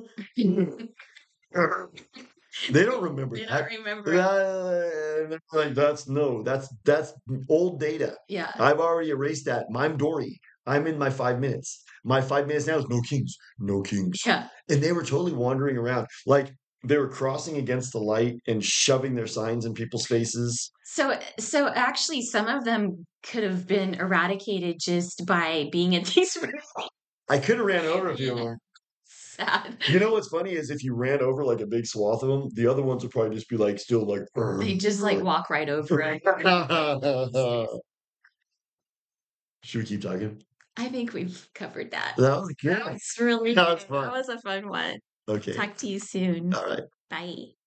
They don't remember They that. don't remember. it. Uh, they're like, that's no, that's that's old data. Yeah. I've already erased that. I'm Dory. I'm in my five minutes. My five minutes now is no kings, no kings. Yeah. And they were totally wandering around. Like they were crossing against the light and shoving their signs in people's faces. So so actually some of them could have been eradicated just by being at these I could have ran over a few of Yeah. them. sad. You know what's funny is if you ran over like a big swath of them, the other ones would probably just be like still like. They just like walk right over it. Should we keep talking? I think we've covered that. That was good. That was really That was good. fun. That was a fun one. Okay. Talk to you soon. All right. Bye.